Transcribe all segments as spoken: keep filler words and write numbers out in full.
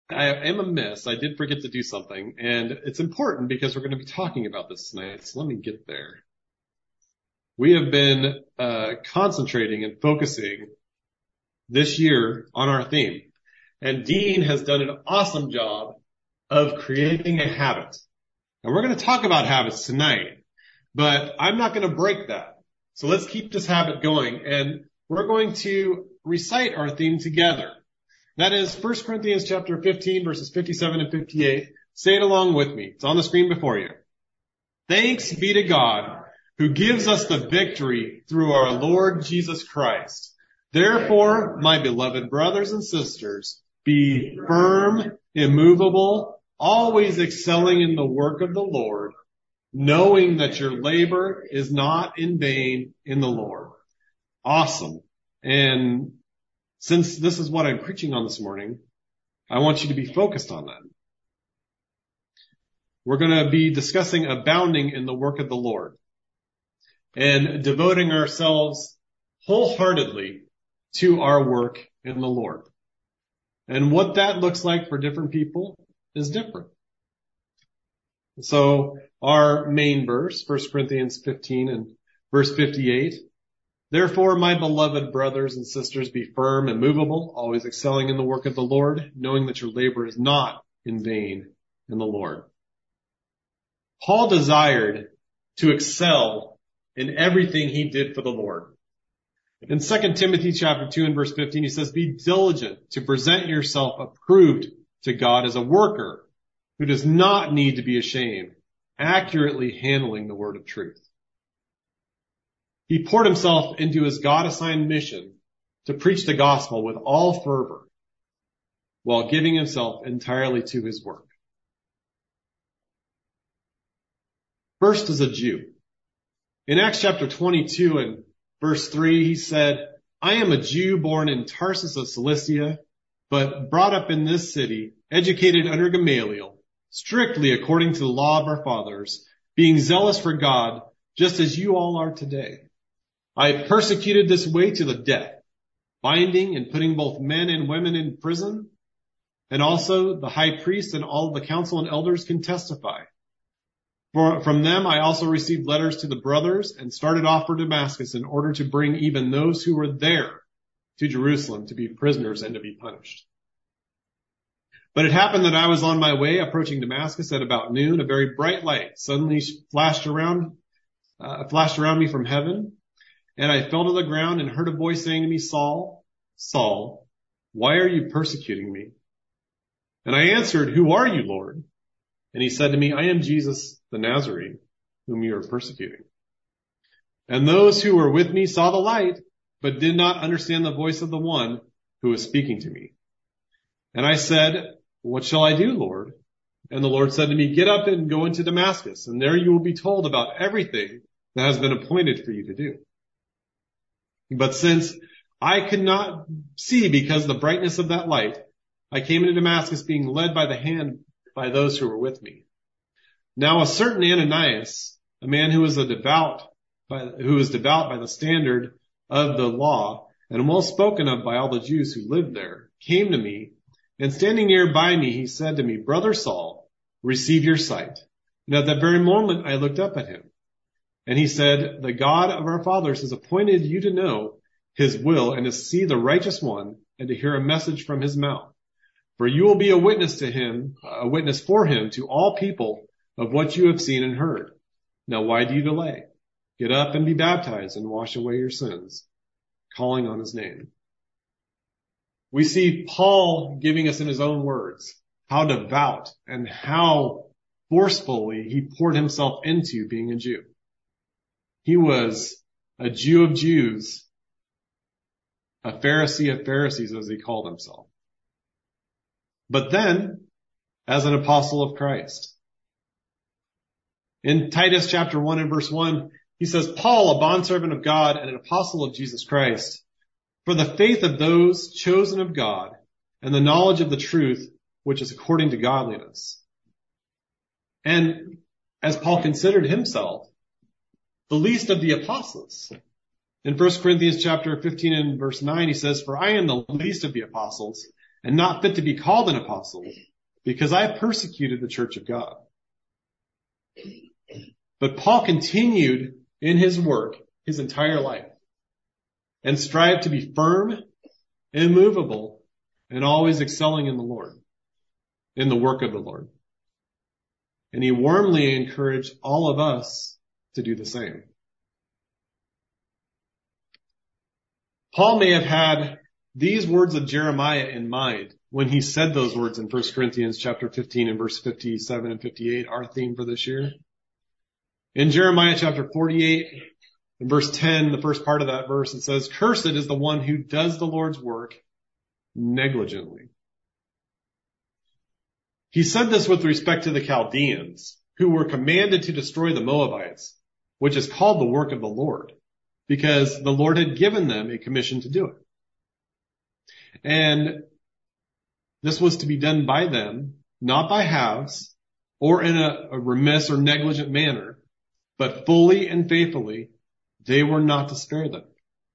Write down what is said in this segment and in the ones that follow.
I am amiss. I did forget to do something, and it's important because we're going to be talking about this tonight. So let me get there. We have been uh, concentrating and focusing this year on our theme, and Dean has done an awesome job of creating a habit. And we're going to talk about habits tonight, but I'm not going to break that. So let's keep this habit going, and we're going to recite our theme together. That is First Corinthians chapter fifteen, verses fifty-seven and fifty-eight. Say it along with me. It's on the screen before you. Thanks be to God, who gives us the victory through our Lord Jesus Christ. Therefore, my beloved brothers and sisters, be firm, immovable, always excelling in the work of the Lord, knowing that your labor is not in vain in the Lord. Awesome. And since this is what I'm preaching on this morning, I want you to be focused on that. We're going to be discussing abounding in the work of the Lord and devoting ourselves wholeheartedly to our work in the Lord. And what that looks like for different people is different. So our main verse, First Corinthians fifteen and verse fifty-eight, therefore, my beloved brothers and sisters, be firm and immovable, always excelling in the work of the Lord, knowing that your labor is not in vain in the Lord. Paul desired to excel in everything he did for the Lord. In Second Timothy chapter two and verse fifteen, he says, be diligent to present yourself approved to God as a worker who does not need to be ashamed, accurately handling the word of truth. He poured himself into his God-assigned mission to preach the gospel with all fervor while giving himself entirely to his work. First, as a Jew. In Acts chapter twenty-two and verse three, he said, I am a Jew born in Tarsus of Cilicia, but brought up in this city, educated under Gamaliel, strictly according to the law of our fathers, being zealous for God, just as you all are today. I persecuted this way to the death, binding and putting both men and women in prison. And also the high priest and all the council and elders can testify. For, from them I also received letters to the brothers and started off for Damascus in order to bring even those who were there to Jerusalem to be prisoners and to be punished. But it happened that I was on my way approaching Damascus at about noon. A very bright light suddenly flashed around, uh, flashed around me from heaven. And I fell to the ground and heard a voice saying to me, Saul, Saul, why are you persecuting me? And I answered, who are you, Lord? And he said to me, I am Jesus the Nazarene, whom you are persecuting. And those who were with me saw the light, but did not understand the voice of the one who was speaking to me. And I said, what shall I do, Lord? And the Lord said to me, get up and go into Damascus, and there you will be told about everything that has been appointed for you to do. But since I could not see because of the brightness of that light, I came into Damascus being led by the hand by those who were with me. Now a certain Ananias, a man who was a devout, by, who was devout by the standard of the law and well spoken of by all the Jews who lived there, came to me, and standing near by me, he said to me, Brother Saul, receive your sight. And at that very moment I looked up at him. And he said, the God of our fathers has appointed you to know his will and to see the righteous one and to hear a message from his mouth. For you will be a witness to him, a witness for him to all people of what you have seen and heard. Now why do you delay? Get up and be baptized and wash away your sins, calling on his name. We see Paul giving us in his own words how devout and how forcefully he poured himself into being a Jew. He was a Jew of Jews, a Pharisee of Pharisees, as he called himself. But then, as an apostle of Christ. In Titus chapter one and verse one, he says, Paul, a bondservant of God and an apostle of Jesus Christ, for the faith of those chosen of God and the knowledge of the truth, which is according to godliness. And as Paul considered himself, the least of the apostles. In First Corinthians chapter fifteen and verse nine, he says, for I am the least of the apostles and not fit to be called an apostle, because I persecuted the church of God. But Paul continued in his work his entire life and strived to be firm, immovable, and always excelling in the Lord, in the work of the Lord. And he warmly encouraged all of us to do the same. Paul may have had these words of Jeremiah in mind when he said those words in First Corinthians chapter fifteen and verse fifty-seven and fifty-eight, our theme for this year. In Jeremiah chapter forty-eight and verse ten, the first part of that verse, it says, "Cursed is the one who does the Lord's work negligently." He said this with respect to the Chaldeans, who were commanded to destroy the Moabites, which is called the work of the Lord, because the Lord had given them a commission to do it. And this was to be done by them, not by halves, or in a, a remiss or negligent manner, but fully and faithfully. They were not to spare them.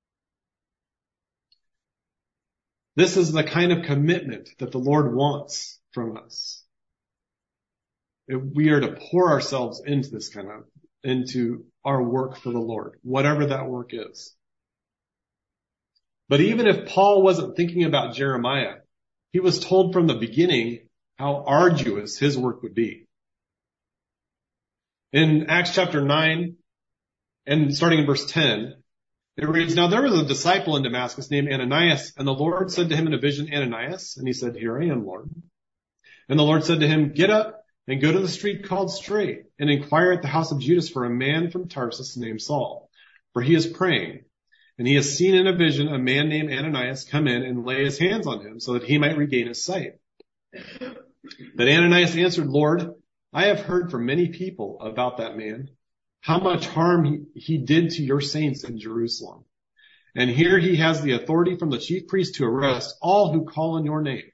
This is the kind of commitment that the Lord wants from us. We are to pour ourselves into this kind of, into our work for the Lord, whatever that work is. But even if Paul wasn't thinking about Jeremiah, he was told from the beginning how arduous his work would be. In Acts chapter nine, and starting in verse ten, it reads, "Now there was a disciple in Damascus named Ananias, and the Lord said to him in a vision, 'Ananias,' and he said, 'Here I am, Lord.' And the Lord said to him, 'Get up and go to the street called Straight, and inquire at the house of Judas for a man from Tarsus named Saul, for he is praying. And he has seen in a vision a man named Ananias come in and lay his hands on him so that he might regain his sight.' But Ananias answered, 'Lord, I have heard from many people about that man, how much harm he, he did to your saints in Jerusalem. And here he has the authority from the chief priest to arrest all who call on your name.'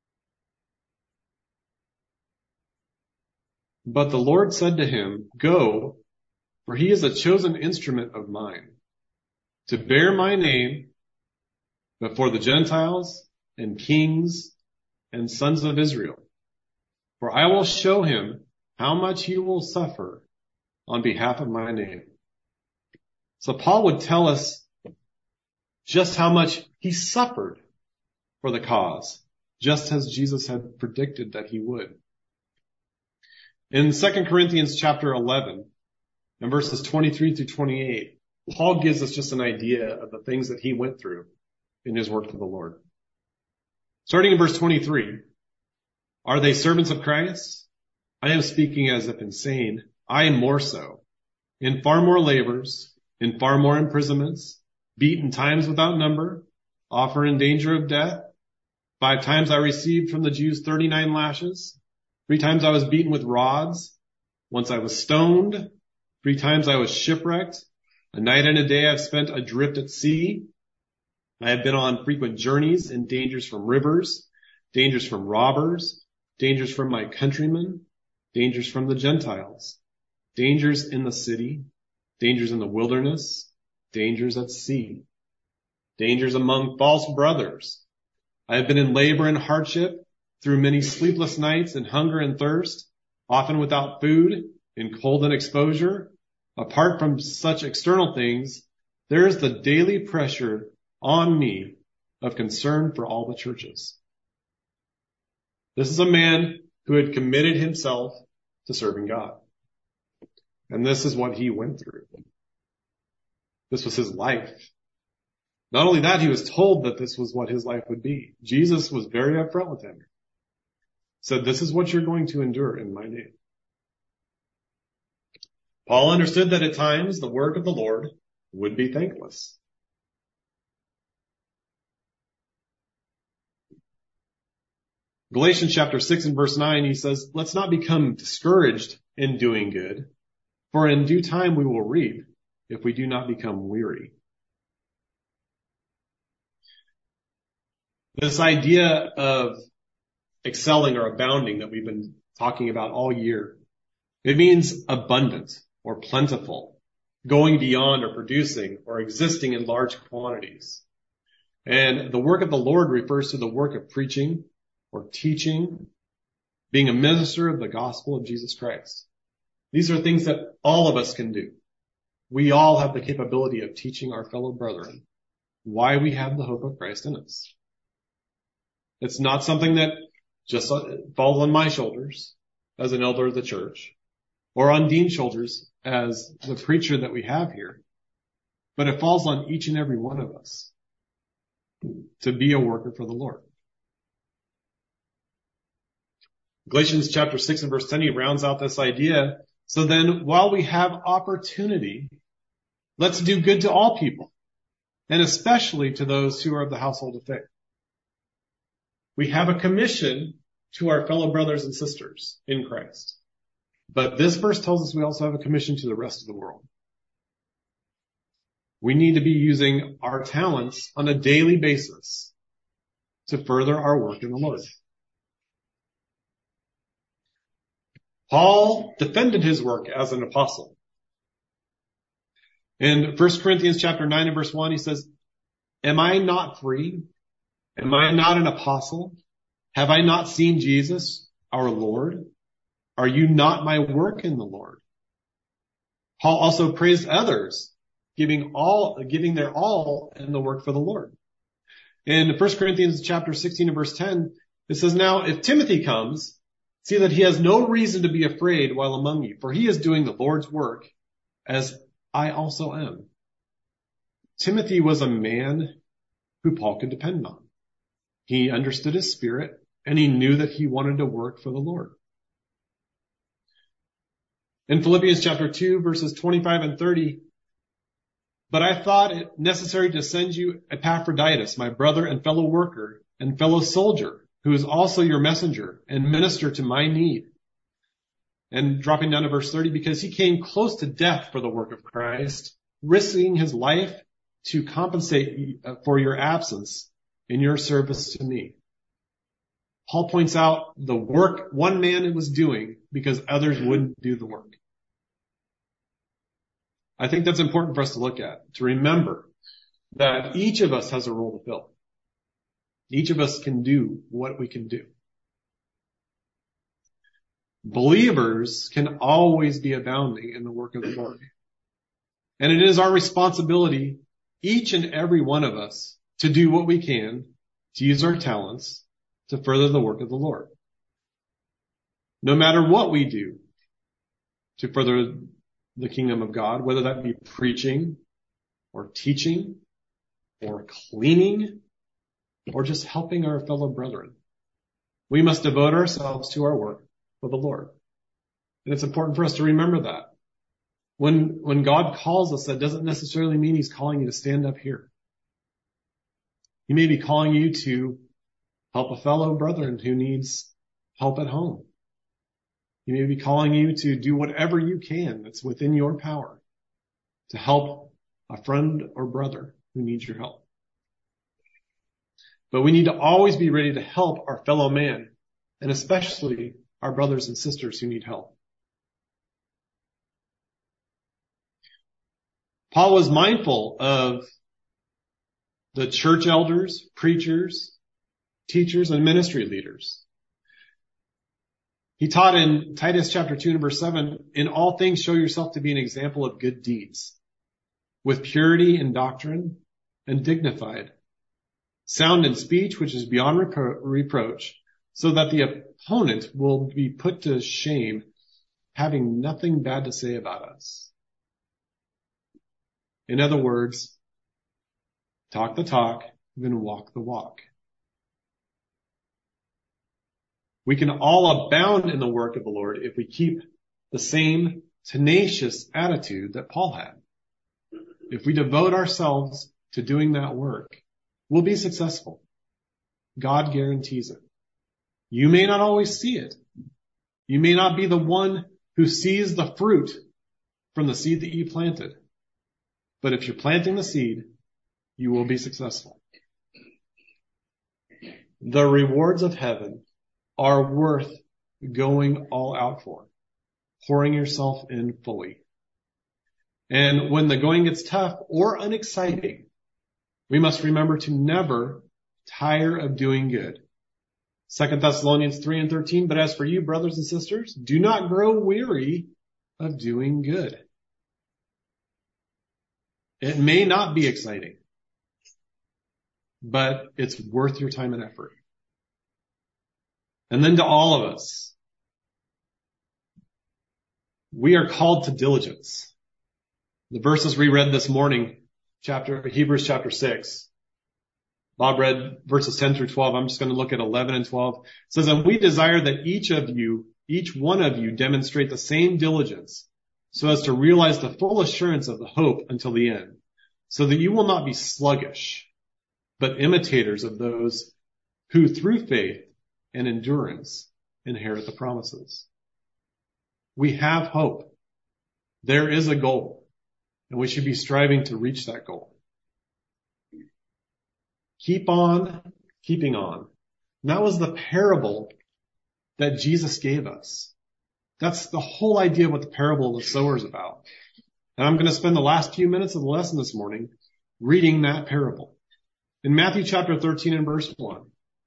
But the Lord said to him, 'Go, for he is a chosen instrument of mine, to bear my name before the Gentiles and kings and sons of Israel. For I will show him how much he will suffer on behalf of my name.'" So Paul would tell us just how much he suffered for the cause, just as Jesus had predicted that he would. In Second Corinthians chapter eleven, and verses twenty-three through twenty-eight, Paul gives us just an idea of the things that he went through in his work for the Lord. Starting in verse twenty-three, "Are they servants of Christ? I am speaking as if insane. I am more so. In far more labors, in far more imprisonments, beaten times without number, often in danger of death. Five times I received from the Jews thirty-nine lashes. Three times I was beaten with rods. Once I was stoned. Three times I was shipwrecked. A night and a day I've spent adrift at sea. I have been on frequent journeys in dangers from rivers, dangers from robbers, dangers from my countrymen, dangers from the Gentiles, dangers in the city, dangers in the wilderness, dangers at sea, dangers among false brothers. I have been in labor and hardship, through many sleepless nights and hunger and thirst, often without food, in cold and exposure. Apart from such external things, there is the daily pressure on me of concern for all the churches." This is a man who had committed himself to serving God. And this is what he went through. This was his life. Not only that, he was told that this was what his life would be. Jesus was very upfront with him. Said, "This is what you're going to endure in my name." Paul understood that at times the work of the Lord would be thankless. Galatians chapter six and verse nine, he says, "Let's not become discouraged in doing good, for in due time we will reap if we do not become weary." This idea of excelling or abounding that we've been talking about all year, it means abundant or plentiful, going beyond or producing or existing in large quantities. And the work of the Lord refers to the work of preaching or teaching, being a minister of the gospel of Jesus Christ. These are things that all of us can do. We all have the capability of teaching our fellow brethren why we have the hope of Christ in us. It's not something that just falls on my shoulders as an elder of the church or on Dean's shoulders as the preacher that we have here, but it falls on each and every one of us to be a worker for the Lord. Galatians chapter six and verse ten, he rounds out this idea. So then, while we have opportunity, let's do good to all people, and especially to those who are of the household of faith. We have a commission to our fellow brothers and sisters in Christ. But this verse tells us we also have a commission to the rest of the world. We need to be using our talents on a daily basis to further our work in the Lord. Paul defended his work as an apostle. In First Corinthians chapter nine and verse one, he says, am I not free? Am I not an apostle? Have I not seen Jesus, our Lord? Are you not my work in the Lord? Paul also praised others, giving all, giving their all in the work for the Lord. In First Corinthians chapter sixteen and verse ten, it says, now if Timothy comes, see that he has no reason to be afraid while among you, for he is doing the Lord's work, as I also am. Timothy was a man who Paul could depend on. He understood his spirit, and he knew that he wanted to work for the Lord. In Philippians chapter two, verses twenty-five and thirty, but I thought it necessary to send you Epaphroditus, my brother and fellow worker and fellow soldier, who is also your messenger and minister to my need. And dropping down to verse thirty, because he came close to death for the work of Christ, risking his life to compensate for your absence in your service to me. Paul points out the work one man was doing because others wouldn't do the work. I think that's important for us to look at, to remember that each of us has a role to fill. Each of us can do what we can do. Believers can always be abounding in the work of the Lord. And it is our responsibility, each and every one of us, to do what we can, to use our talents, to further the work of the Lord. No matter what we do to further the kingdom of God, whether that be preaching or teaching or cleaning or just helping our fellow brethren, we must devote ourselves to our work for the Lord. And it's important for us to remember that. When, when God calls us, that doesn't necessarily mean he's calling you to stand up here. He may be calling you to help a fellow brother who needs help at home. He may be calling you to do whatever you can that's within your power to help a friend or brother who needs your help. But we need to always be ready to help our fellow man, and especially our brothers and sisters who need help. Paul was mindful of the church elders, preachers, teachers, and ministry leaders. He taught in Titus chapter two and verse seven, in all things show yourself to be an example of good deeds, with purity in doctrine and dignified, sound in speech, which is beyond repro- reproach, so that the opponent will be put to shame, having nothing bad to say about us. In other words, talk the talk, then walk the walk. We can all abound in the work of the Lord if we keep the same tenacious attitude that Paul had. If we devote ourselves to doing that work, we'll be successful. God guarantees it. You may not always see it. You may not be the one who sees the fruit from the seed that you planted. But if you're planting the seed, you will be successful. The rewards of heaven are worth going all out for, pouring yourself in fully. And when the going gets tough or unexciting, We must remember to never tire of doing good. Second Thessalonians three and thirteen, but as for you, brothers and sisters, do not grow weary of doing good. It may not be exciting, but it's worth your time and effort. And then to all of us, we are called to diligence. The verses we read this morning, chapter Hebrews chapter six. Bob read verses ten through twelve. I'm just going to look at eleven and twelve. It says, and we desire that each of you, each one of you demonstrate the same diligence so as to realize the full assurance of the hope until the end, so that you will not be sluggish, but imitators of those who through faith and endurance inherit the promises. We have hope. There is a goal, and we should be striving to reach that goal. Keep on keeping on. And that was the parable that Jesus gave us. That's the whole idea of what the parable of the sower is about. And I'm going to spend the last few minutes of the lesson this morning reading that parable. In Matthew chapter thirteen and verse one.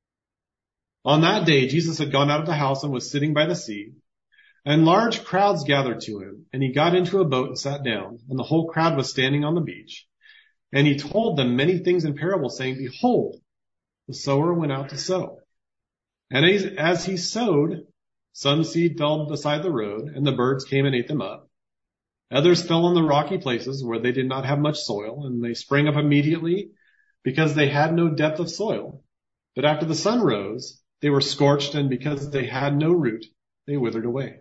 On that day, Jesus had gone out of the house and was sitting by the sea, and large crowds gathered to him, and he got into a boat and sat down, and the whole crowd was standing on the beach. And he told them many things in parables, saying, behold, the sower went out to sow. And as, as he sowed, some seed fell beside the road, and the birds came and ate them up. Others fell on the rocky places where they did not have much soil, and they sprang up immediately because they had no depth of soil. But after the sun rose, they were scorched, and because they had no root, they withered away.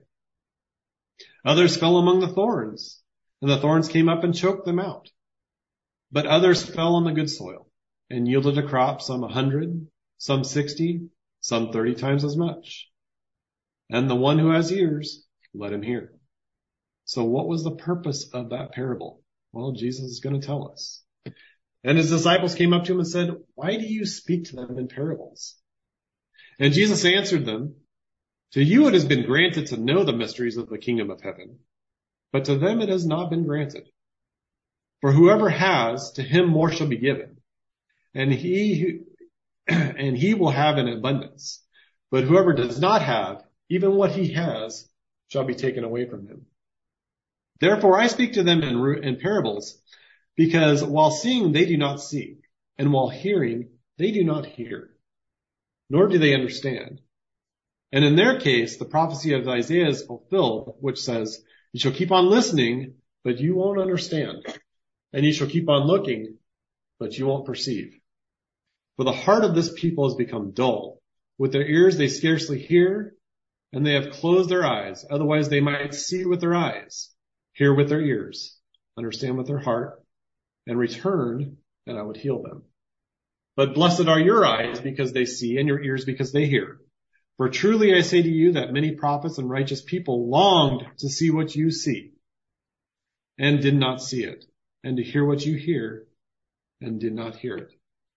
Others fell among the thorns, and the thorns came up and choked them out. But others fell on the good soil and yielded a crop, some a hundred, some sixty, some thirty times as much. And the one who has ears, let him hear. So what was the purpose of that parable? Well, Jesus is going to tell us. And his disciples came up to him and said, why do you speak to them in parables? And Jesus answered them, to you it has been granted to know the mysteries of the kingdom of heaven, but to them it has not been granted. For whoever has, to him more shall be given, and he and he will have in abundance. But whoever does not have, even what he has, shall be taken away from him. Therefore I speak to them in, in parables, because while seeing they do not see, and while hearing they do not hear, nor do they understand. And in their case, the prophecy of Isaiah is fulfilled, which says, you shall keep on listening, but you won't understand. And you shall keep on looking, but you won't perceive. For the heart of this people has become dull. With their ears they scarcely hear, and they have closed their eyes. Otherwise they might see with their eyes, hear with their ears, understand with their heart, and return, and I would heal them. But blessed are your eyes because they see, and your ears because they hear. For truly I say to you that many prophets and righteous people longed to see what you see, and did not see it, and to hear what you hear, and did not hear it.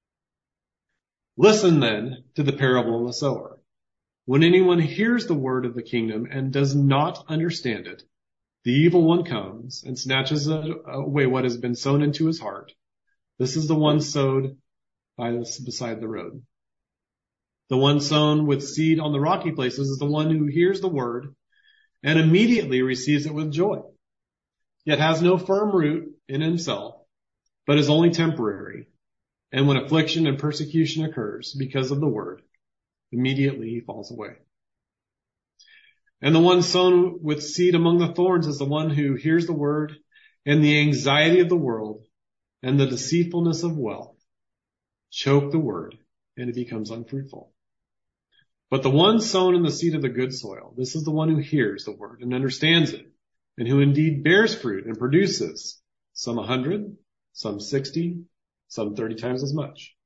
Listen then to the parable of the sower. When anyone hears the word of the kingdom and does not understand it, the evil one comes and snatches away what has been sown into his heart. This is the one sowed by the, beside the road. The one sown with seed on the rocky places is the one who hears the word and immediately receives it with joy, yet has no firm root in himself, but is only temporary. And when affliction and persecution occurs because of the word, immediately he falls away. And the one sown with seed among the thorns is the one who hears the word, and the anxiety of the world and the deceitfulness of wealth choke the word, and it becomes unfruitful. But the one sown in the seed of the good soil, this is the one who hears the word and understands it, and who indeed bears fruit and produces some a hundred, some sixty, some thirty times as much.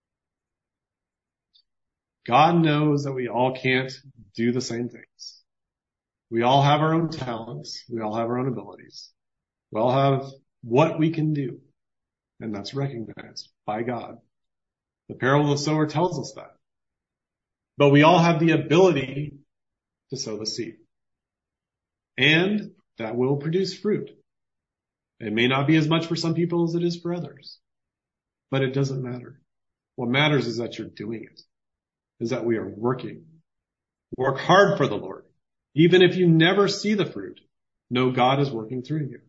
God knows that we all can't do the same things. We all have our own talents. We all have our own abilities. We all have what we can do, and that's recognized by God. The parable of the sower tells us that. But we all have the ability to sow the seed. And that will produce fruit. It may not be as much for some people as it is for others. but it doesn't matter. What matters is that you're doing it, is that we are working. Work hard for the Lord. Even if you never see the fruit, know God is working through you.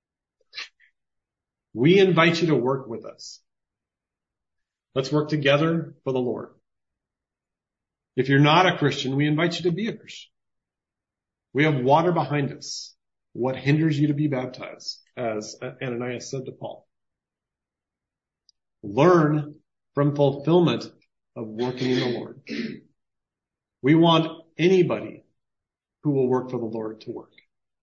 We invite you to work with us. Let's work together for the Lord. If you're not a Christian, we invite you to be a Christian. We have water behind us. What hinders you to be baptized? As Ananias said to Paul. Learn from fulfillment of working in the Lord. We want anybody who will work for the Lord to work.